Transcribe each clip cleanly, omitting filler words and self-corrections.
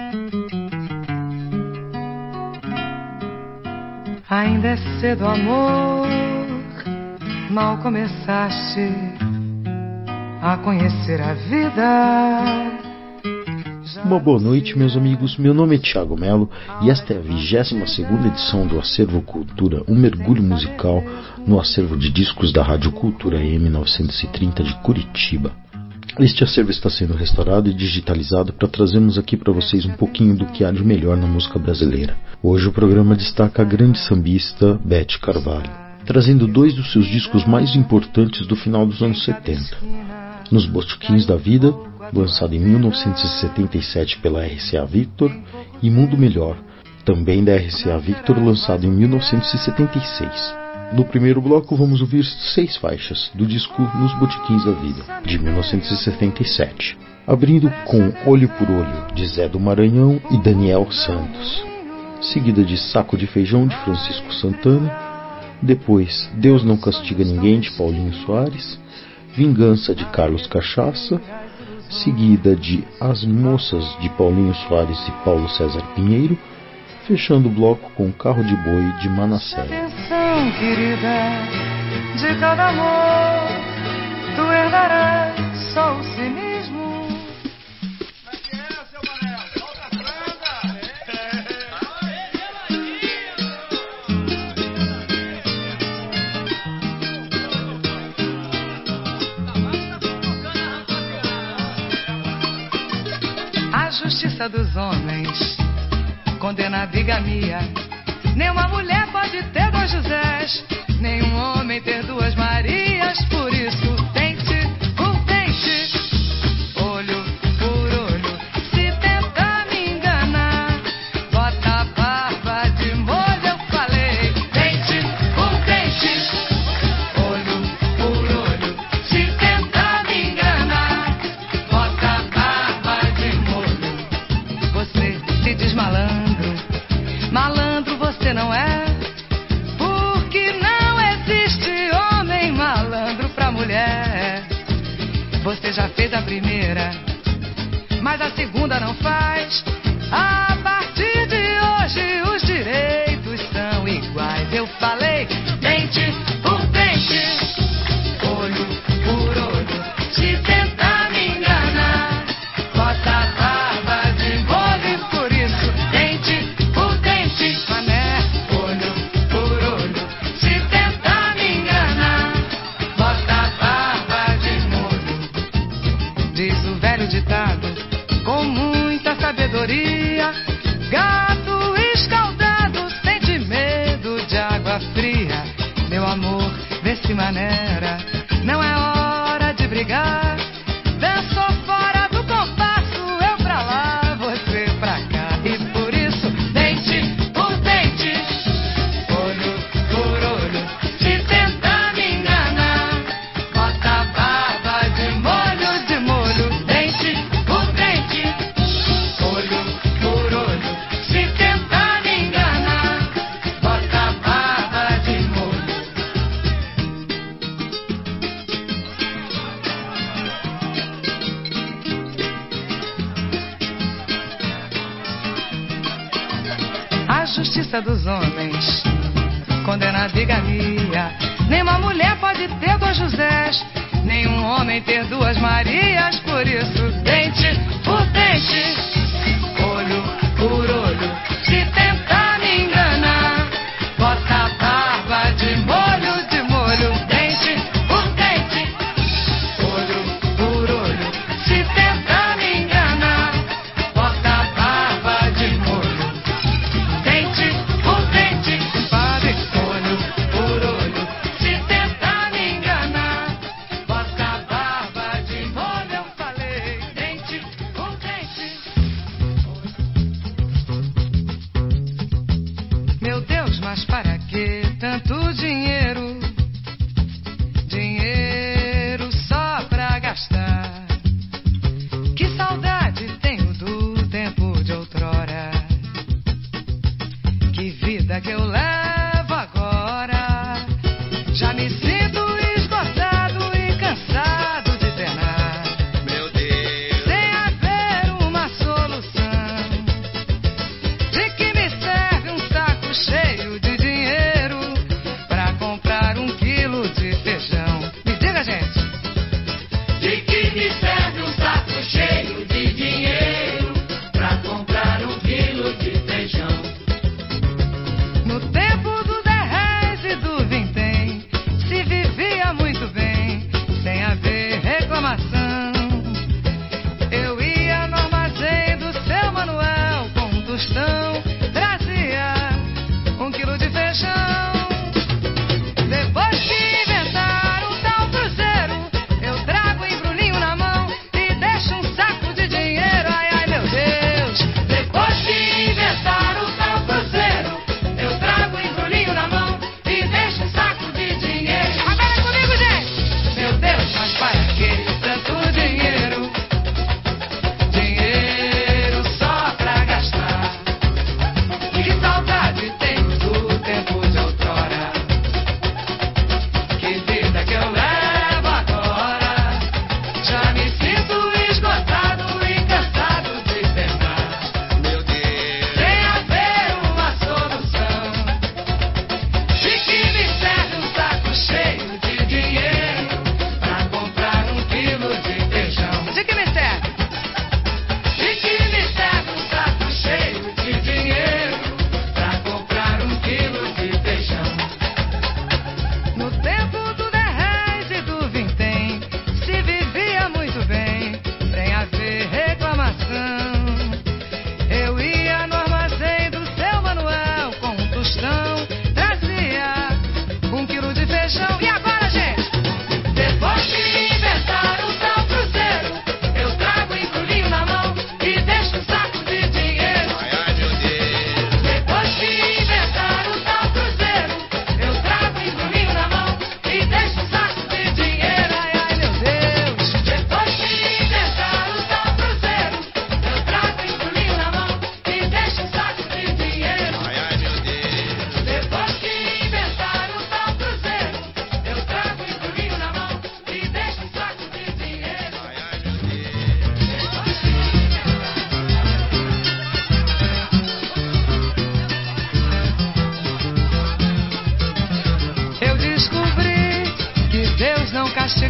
Ainda é cedo, amor, mal começaste a conhecer a vida. Uma boa noite, meus amigos. Meu nome é Thiago Melo e esta é a 22ª edição do Acervo Cultura, um mergulho musical no acervo de discos da Rádio Cultura AM 930 de Curitiba. Este acervo está sendo restaurado e digitalizado para trazermos aqui para vocês um pouquinho do que há de melhor na música brasileira. Hoje o programa destaca a grande sambista Beth Carvalho, trazendo dois dos seus discos mais importantes do final dos anos 70. Nos Botiquins da Vida, lançado em 1977 pela RCA Victor, e Mundo Melhor, também da RCA Victor, lançado em 1976. No primeiro bloco vamos ouvir 6 faixas do disco Nos Botiquins da Vida, de 1977, abrindo com Olho por Olho, de Zé do Maranhão e Daniel Santos, seguida de Saco de Feijão, de Francisco Santana, depois Deus Não Castiga Ninguém, de Paulinho Soares, Vingança, de Carlos Cachaça, seguida de As Moças, de Paulinho Soares e Paulo César Pinheiro, fechando o bloco com Carro de Boi, de Manassés. Atenção, querida, de cada amor tu herdarás só o cinismo. A justiça dos homens condena a bigamia. Nenhuma mulher pode ter 2 Josés, nenhum homem ter 2 Marias. Por isso, dente por dente, olho por olho. Se tentar me enganar, bota a barba de molho. Eu falei, dente por dente, olho por olho. Se tentar me enganar, bota a barba de molho. Você se diz malandro, malandro você não é, porque não existe homem malandro pra mulher. Você já fez a primeira, mas a segunda não faz. A partir de hoje os direitos são iguais. Eu falei, dente por dente, olho por olho. Se tentar me enganar, bota a barba de molho. Por isso, dente por dente, mané, olho por olho. Se tentar me enganar, bota a barba de molho. Diz o velho ditado, com muita sabedoria: gato escaldado sente medo de água fria. Meu amor, vê se maneira, não é hora de brigar. Dançou fora do compasso, eu pra lá, você pra cá. E por isso, dente por dente, olho por olho. Se tentar me enganar, bota a barba de molho, de molho. Dente por dente, olho por olho. Se tentar me enganar, bota a barba de molho. A justiça dos homens condena a bigamia. Nenhuma mulher pode ter 2 Josés, nenhum homem ter 2 Marias. Por isso, dente por dente, olho por olho. Se tentar me enganar, bota a barba de molho, de molho. Dente por dente, olho por olho. Se tentar me enganar, bota a barba de molho. Dente por dente, compadre, olho por olho. Se tentar me enganar, bota a barba de molho. Eu falei, dente por dente. Meu Deus, mas para que tanto dinheiro? Dinheiro só pra gastar. Que saudade tenho do tempo de outrora. Que vida que eu levo agora. Já me sinto esgotado e cansado de penar. Meu Deus, Sem haver uma solução.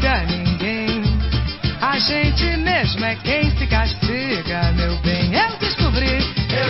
castiga ninguém. A gente mesmo é quem se castiga, meu bem. Eu descobri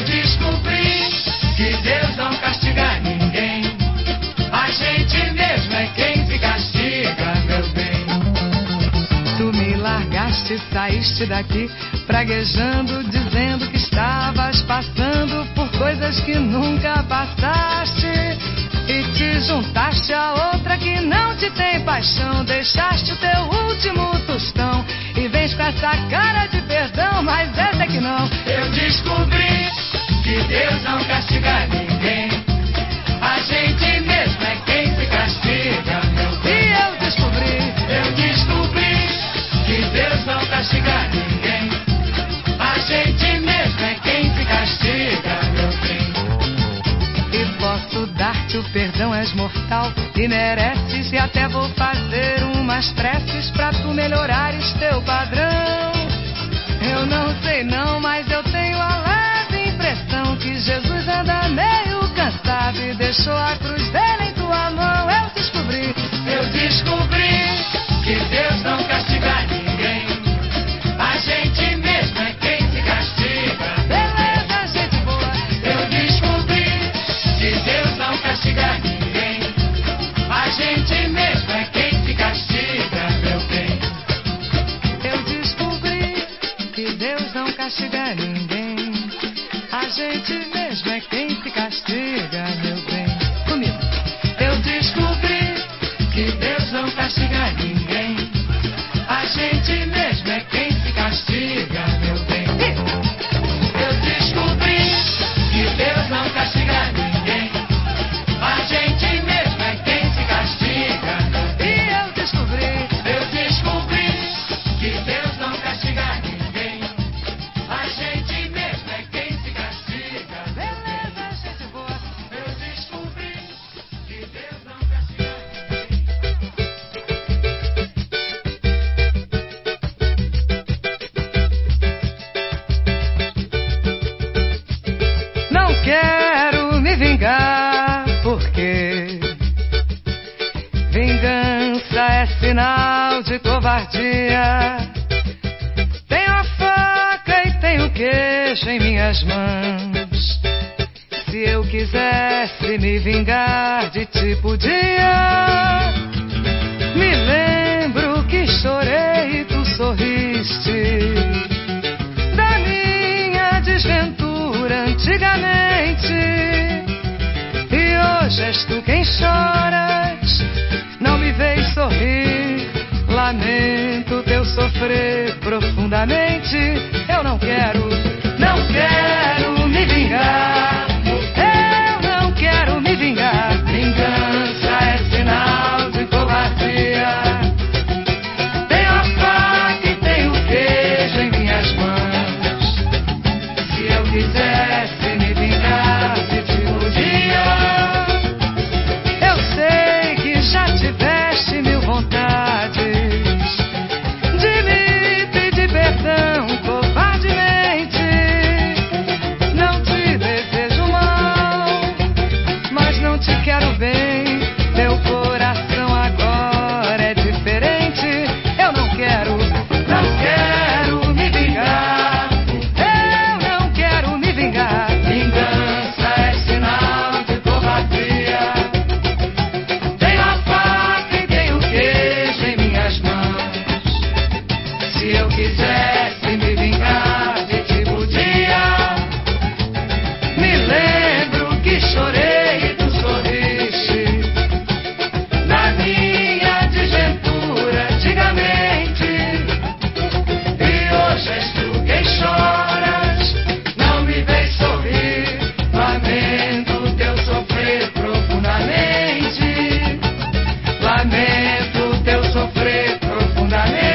que Deus não castiga ninguém. A gente mesmo é quem se castiga, meu bem. Tu me largaste, saíste daqui, praguejando, dizendo que estavas passando por coisas que nunca passaste. E te juntaste a outra que não te tem paixão. Deixaste o teu último tostão e vens com essa cara de perdão, mas essa é que não. Eu descobri que Deus não castiga ninguém. A gente mesmo é quem se castiga, meu bem. E eu descobri que Deus não castiga ninguém. A gente mesmo é quem se castiga, meu bem. E posso dar-te o perdão, és mortal e mereces, e até vou fazer umas preces pra tu melhorares teu padrão. Eu não sei não, mas eu tenho a leve impressão que Jesus anda meio cansado e deixou a cruz dele em tua mão. Eu descobri que Deus não castiga ninguém. A gente mesmo é quem se castiga. Beleza, gente boa. Eu descobri que Deus não castiga ninguém. A gente mesmo é quem se castiga, meu bem. Eu descobri que Deus não castiga ninguém. A gente mesmo é quem se castiga, meu bem. Comigo. Eu descobri que Deus não castiga ninguém. A gente mesmo é quem se castiga, meu bem. Eu descobri que Deus não castiga ninguém. A gente mesmo é quem se castiga. E eu descobri que Deus não castiga ninguém. A gente mesmo é quem se castiga. Beleza, gente boa. Eu descobri que Deus não castiga ninguém. Não quero me vingar, porque vingança é sinal de covardia. Tenho a faca e tenho o queijo em minhas mãos. Se eu quisesse me vingar de ti, podia. Me lembro que chorei e tu sorriste da minha desventura antigamente. E hoje és tu quem choras, não me vês sorrir. Lamento teu sofrer profundamente. Eu não quero me vingar. Eu não quero me vingar. Vingança é sinal de covardia. Tenho a faca e tenho o queijo em minhas mãos. Se eu quisesse me vingar de ti um dia, eu sei que já tiveste mil vontades de me pedir perdão covardemente. Não te desejo mal, mas não te quero bem. Meu coração agora é diferente. Eu não quero me vingar. Eu não quero me vingar. Vingança é sinal de covardia. Tenho a faca e tenho o queijo em minhas mãos. Se eu quisesse me vingar de ti, podia. Me lembro que chorei e tu sorriste na minha desventura antigamente. E hoje és tu quem choras, não me vês sorrir. Lamento teu sofrer profundamente. Lamento teu sofrer profundamente.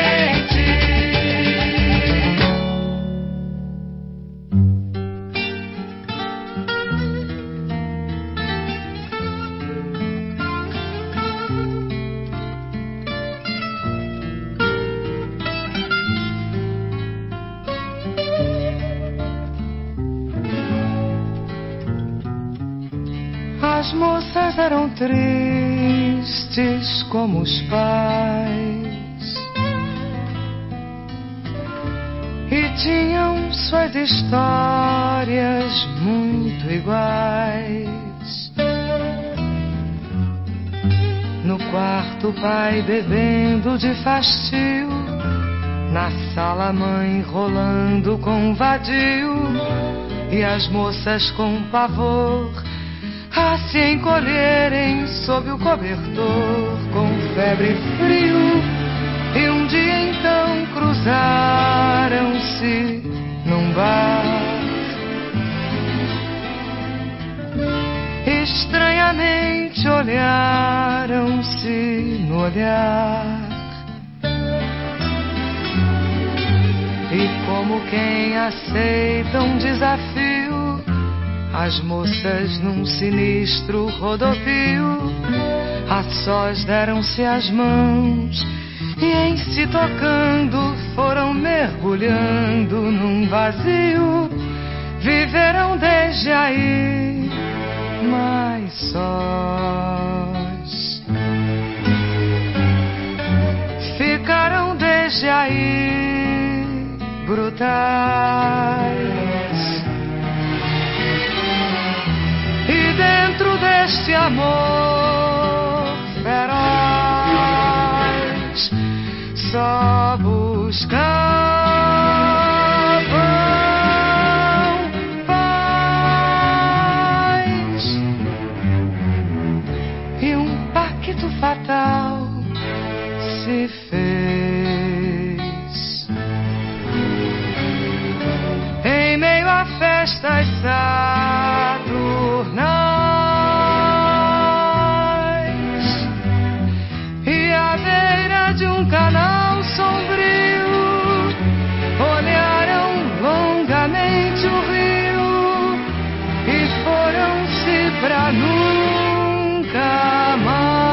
As moças eram tristes como os pais. tinham suas histórias muito iguais. No quarto o pai bebendo de fastio, na sala a mãe rolando com vadio, e as moças com pavor a se encolherem sob o cobertor, com febre e frio. E um dia então cruzaram-se num bar, estranhamente olharam-se no olhar, e como quem aceita um desafio, as moças num sinistro rodopio, a sós deram-se as mãos, e em se tocando foram mergulhando num vazio. Viveram desde aí mais sós, ficaram desde aí brutais. E dentro deste amor feroz só buscavam paz, e um pacto fatal se fez em meio a festas saturnais, e à beira de um canal sombrio olharam longamente o rio e foram-se pra nunca mais.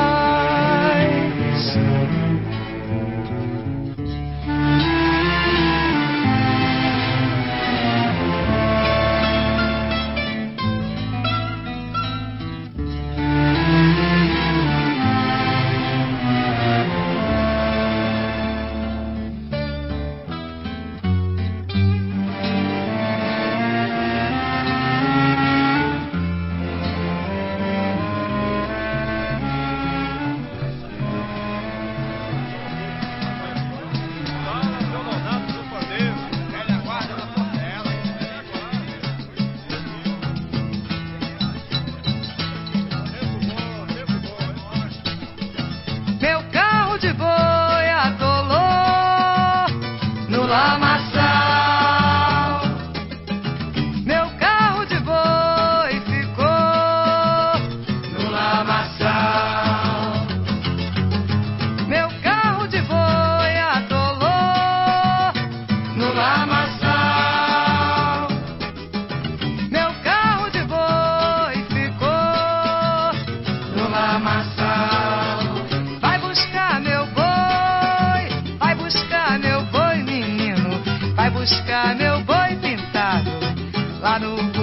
Buscar meu boi pintado lá no